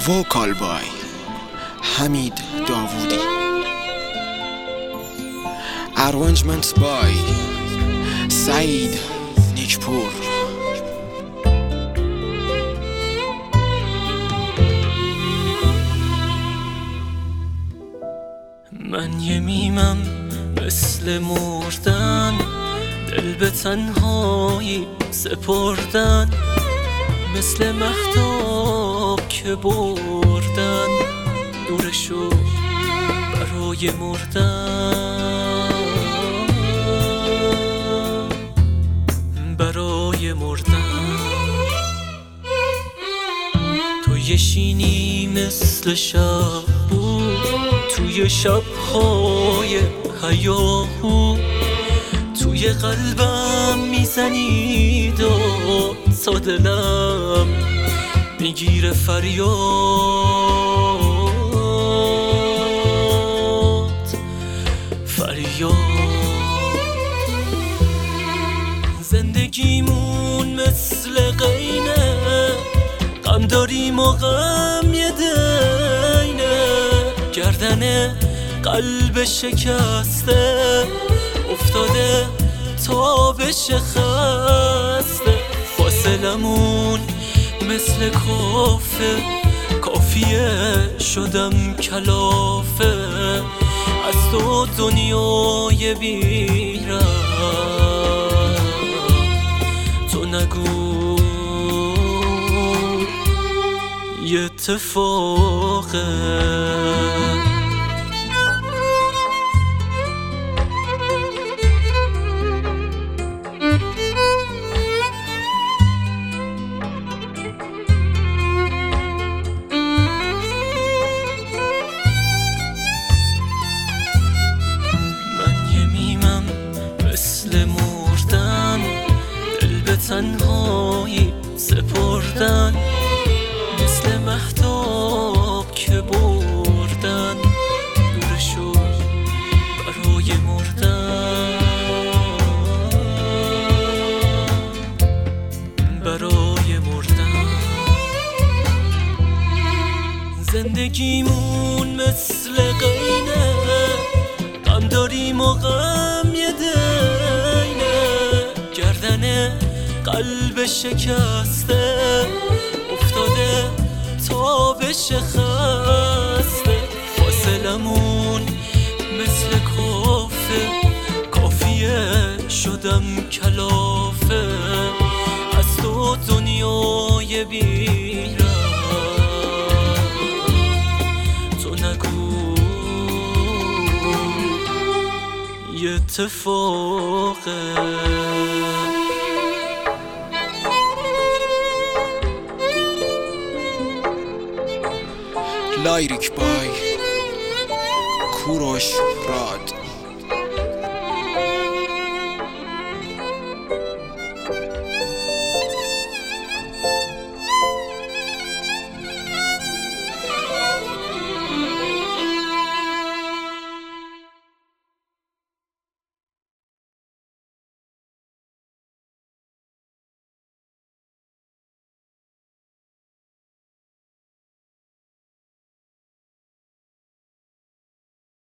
ووکال بای حمید داوودی. ارانجمنت بای سعید نیکپور. من یه میمم مثل مردن، دل به تنهایی سپردن، مثل مهتاب که بردن دورشو برای مردن، برای مردن. تو یه شینی مثل شب بود توی شب‌های هیاهو، توی قلبم میزنید و تا دلم میگیره فریاد فریاد. زندگیمون مثل قینه، غم داریم و غم یه دینه، گردن قلب شکسته افتاده تا بشه خسته. فاصلمون مثل کافه، کافیه شدم کلافه، از تو دنیای بیرم تو نگو یه اتفاقه. تنهایی سپردن، مثل مهتاب که بردن دورشو برای مردن، برای مردن. زندگیمون مثل قینه، غم داریم و غم یه دینه، گردن قلب شکسته افتاده تا بشه خسته. فاصلمون مثل کافه، کافیه شدم کلافه، از تو دنیای بیرم تو نگو یه اتفاقه. لایریک بای کوروش راد.